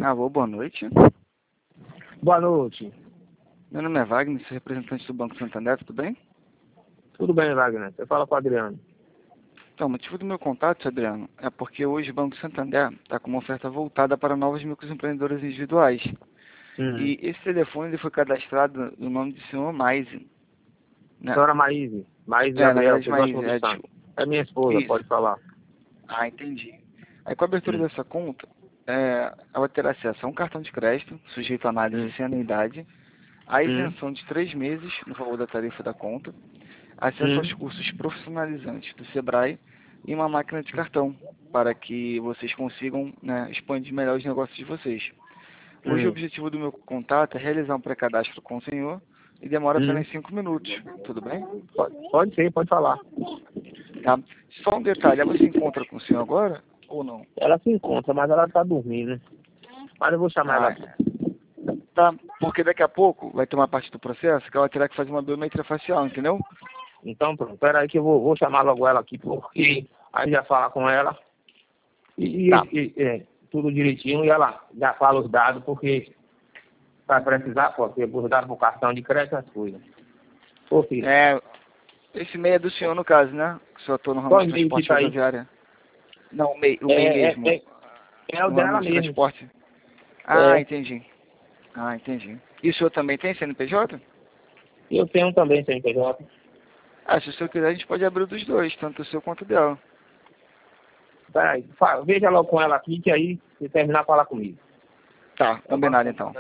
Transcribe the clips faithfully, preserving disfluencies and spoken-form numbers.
Alô, boa noite. Boa noite. Meu nome é Wagner, sou representante do Banco Santander, tudo bem? Tudo bem, Wagner? Você fala com o Adriano. Então, o motivo do meu contato, Adriano, é porque hoje o Banco Santander está com uma oferta voltada para novos microempreendedores individuais. Uhum. E esse telefone ele foi cadastrado no nome do senhor Maise. Né? Senhora Maíse. Maíse É, na Gabriel, verdade, que gosta Maise, muito é, do Santos. tipo, É minha esposa, isso. pode falar. Ah, entendi. Aí com a abertura Hum. dessa conta, é, ela terá acesso a um cartão de crédito, sujeito a análise Hum. sem anuidade, a Hum. isenção de três meses no valor da tarifa da conta, acesso aos Hum. cursos profissionalizantes do Sebrae e uma máquina de cartão, para que vocês consigam, né, expandir melhor os negócios de vocês. Hoje o Hum. objetivo do meu contato é realizar um pré-cadastro com o senhor e demora Hum. apenas cinco minutos, tudo bem? Pode, pode ser, pode falar. Tá? Só um detalhe, ela se encontra com o senhor agora ou não? Ela se encontra, mas ela tá dormindo. Mas eu vou chamar ela Ah, aqui. tá, porque daqui a pouco vai ter uma parte do processo que ela terá que fazer uma biometria facial, entendeu? Então, pronto. Pera aí que eu vou, vou chamar logo ela aqui, porque aí já fala com ela. E, e- Tá. e- é, tudo direitinho e ela já fala os dados, porque vai precisar, porque os dados pro cartão de crédito, as coisas. Ô, filho, É, esse MEI é do senhor no caso, né? Que o senhor atua no ramo qual de e-mail que transporte tá aí? rodoviário. Não, o MEI, o MEI É, é, mesmo. é, é o No ramo dela de mesmo. transporte. Ah, É, entendi. Ah, entendi. E o senhor também tem C N P J? eu tenho também C N P J. Ah, se o senhor quiser, a gente pode abrir o dos dois, tanto o seu quanto o dela. Peraí, fala, veja logo com ela aqui, que aí, se terminar, fala comigo. Tá, combinado então.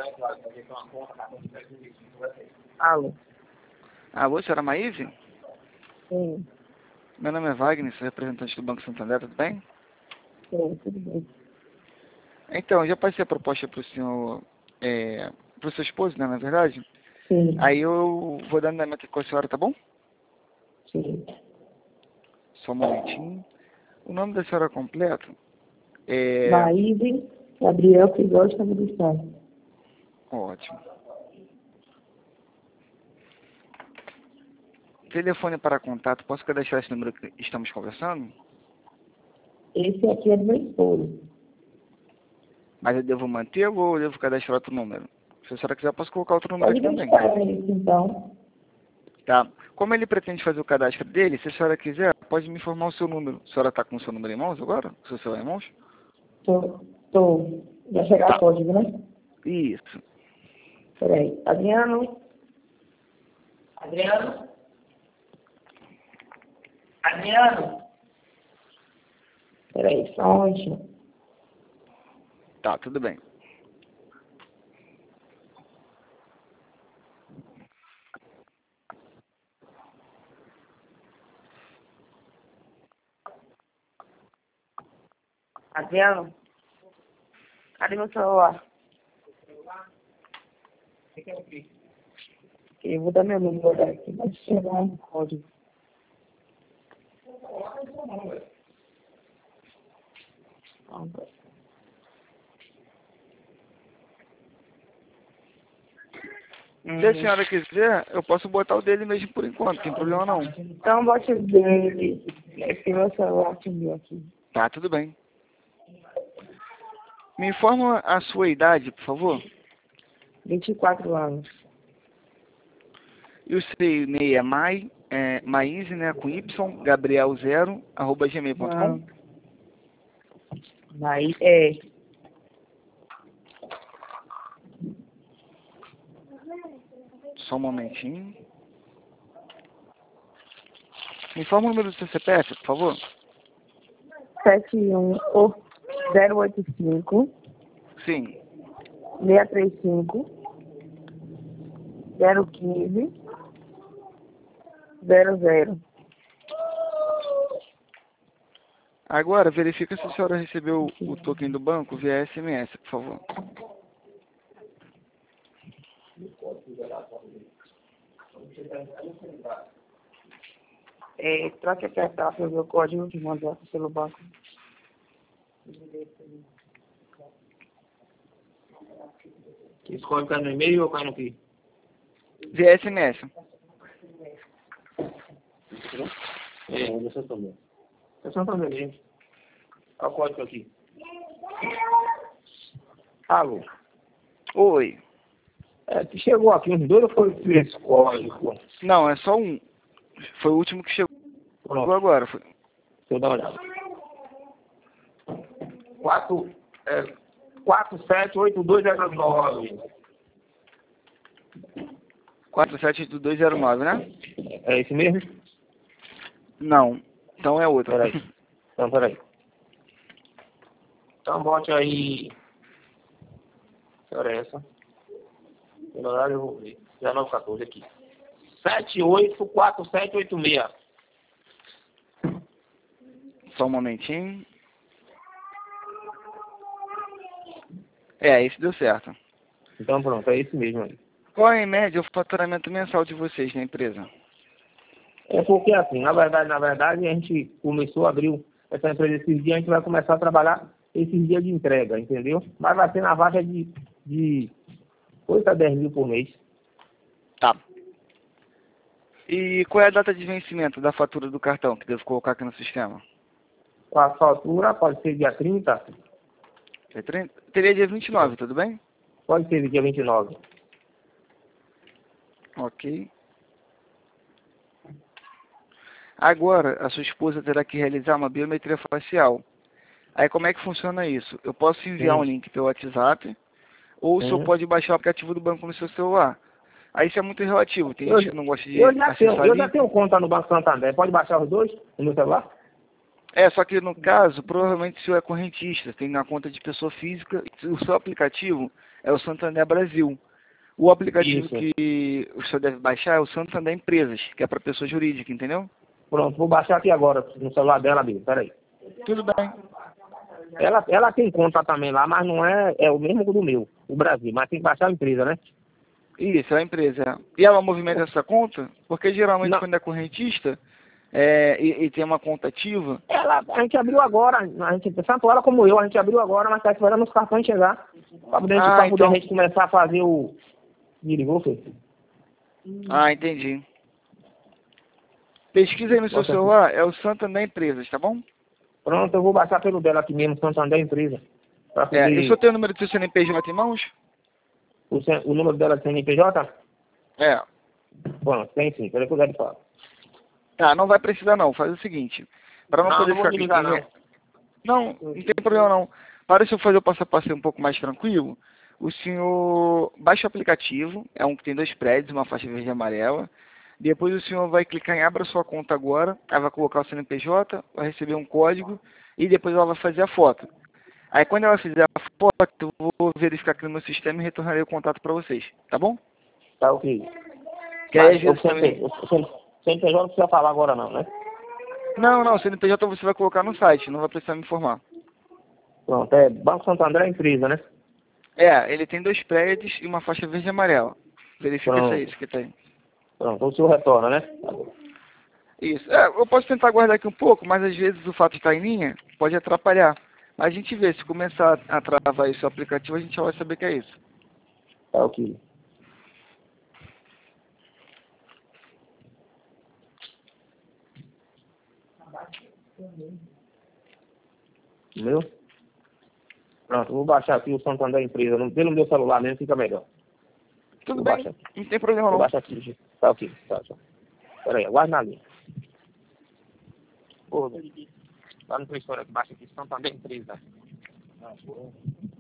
Alô? Alô, senhora Maíse? Sim, Meu nome é Wagner, sou representante do Banco Santander, tudo bem? sim, tudo bem. Então, eu já passei a proposta para o senhor, é, para o seu esposo, né, na verdade? Sim, Aí eu vou dando andamento com a senhora, tá bom? sim. Só um momentinho. O nome da senhora completo é... Maíse Gabriel que gosta do Estado. Ótimo. Telefone para contato, posso cadastrar esse número que estamos conversando? Esse aqui é do meu esposo. Mas eu devo manter ou eu devo cadastrar outro número? Se a senhora quiser, eu posso colocar outro número Pode aqui também. deixar isso, então. Tá. Como ele pretende fazer o cadastro dele, se a senhora quiser, pode me informar o seu número. A senhora está com o seu número em mãos agora? O seu celular em mãos? Tô, tô. Já chegar Tá. a código, né? Isso. Peraí. Adriano? Adriano? Adriano? Peraí, só um momentinho. Tá, tudo bem. Adriano? Cadê meu celular? Eu vou dar meu número aqui, vai chegar um código. Se a senhora quiser, eu posso botar o dele mesmo por enquanto, não tem problema não. Então, bote o dele. Esse meu celular sumiu aqui. Tá, tudo bem. Me informa a sua idade, por favor. vinte e quatro anos. E o seu e-mail é mai, é, maíse, né, com y, gabriel zero, arroba gmail ponto com. Não. Aí, é. Só um momentinho. Me informa o número do seu C P F, por favor. sete um zero oito cinco Sim. seis três cinco zero um cinco zero zero. Agora, verifica se a senhora recebeu o token do banco via S M S, por favor. É, troque aqui para o meu código que mandou pelo banco. Esse código cai no e-mail ou cai no quê? Via S M S. É, onde você também. Você não tá vendo, gente? Olha o código aqui. Alô? Oi. É, que chegou aqui uns dois ou foi esse código? Não, é só um. Foi o último que chegou Pronto, agora. Foi... deixa eu dar uma olhada. quatro, é, quatro sete oito dois zero nove. quatro sete dois zero nove, né? É esse mesmo? Não. Então é outro. Peraí. Então, peraí. Então, bote aí. Que hora é essa? Pelo horário eu vou ver. dezenove quatorze aqui. sete oito quatro sete oito seis. Só um momentinho. É, esse deu certo. Então, pronto, é esse mesmo aí. Qual é, em média, o faturamento mensal de vocês na empresa? É porque, assim, na verdade, na verdade, a gente começou a abrir essa empresa esses dias, a gente vai começar a trabalhar esses dias de entrega, entendeu? Mas vai ser na faixa de, de oito a dez mil por mês. Tá. E qual é a data de vencimento da fatura do cartão que devo colocar aqui no sistema? A fatura pode ser dia trinta, Dia trinta? Teria dia vinte e nove, tudo bem? pode ser dia vinte e nove. Ok. Agora, a sua esposa terá que realizar uma biometria facial. Aí como é que funciona isso? Eu posso enviar Sim. um link pelo WhatsApp, ou o senhor Sim. pode baixar o aplicativo do banco no seu celular. Aí isso é muito relativo. Tem Eu, gente que não gosta de eu, já tenho, acessar eu já ali. tenho conta no Banco Santander. Pode baixar os dois no meu celular? É, só que no caso, provavelmente o senhor é correntista, tem na conta de pessoa física, o seu aplicativo é o Santander Brasil. O aplicativo Isso. que o senhor deve baixar é o Santander Empresas, que é para pessoa jurídica, entendeu? Pronto, vou baixar aqui agora no celular dela, Bia. Peraí. Tudo bem. Ela, ela tem conta também lá, mas não é, é o mesmo do meu, o Brasil. Mas tem que baixar a empresa, né? Isso, é a empresa. E ela movimenta essa conta? Porque geralmente Não. quando é correntista é, e, e tem uma conta ativa, Ela, a gente abriu agora, a gente, tanto ela como eu, a gente abriu agora, mas está esperando os cartões chegar. Para poder, Ah, pra poder então. a gente começar a fazer o... Me ligou, filho? Ah, entendi. Pesquisa aí no seu Bota aqui. celular, é o Santander Empresas, tá bom? Pronto, eu vou baixar pelo dela aqui mesmo, Santander Empresa. Para É, e o senhor poder... tem o número do seu C N P J em mãos? O, C- o número dela é C N P J? É. Pronto, tem sim, peraí que eu quero falar. Ah, não vai precisar não. Faz o seguinte. Para não, Não, poder não vou ficar me ligar, não. Não, não tem problema não. Para o senhor fazer o passo a passo um pouco mais tranquilo, o senhor baixa o aplicativo, é um que tem dois prédios, uma faixa verde e amarela. Depois o senhor vai clicar em abra sua conta agora, aí vai colocar o C N P J, vai receber um código e depois ela vai fazer a foto. Aí quando ela fizer a foto, eu vou verificar aqui no meu sistema e retornarei o contato para vocês, tá bom? Tá ok. Que aí Mas às vezes o C N P também... o C N P J não precisa falar agora não, né? Não, não, o C N P J você vai colocar no site, não vai precisar me informar. Pronto, é Banco Santander é empresa, né? É, ele tem dois prédios e uma faixa verde e amarela. Verifica se é Pronto. isso que tem. Pronto, então o senhor retorna, né? Tá bom. Isso. É, eu posso tentar guardar aqui um pouco, mas às vezes o fato de estar em linha pode atrapalhar. Mas a gente vê, se começar a travar esse aplicativo, a gente já vai saber que é isso. Tá ok. Meu? Pronto, eu vou baixar aqui o Santander Empresa. No- Pelo meu celular mesmo fica melhor. Tudo Vou bem, baixar aqui. não tem problema Vou não. baixar aqui, gente. Tá ok. Tá, tá. Pera aí, aguarde na linha. Ô, meu. Lá no impressora aqui, baixa aqui, Santander Empresa. Ah, pô.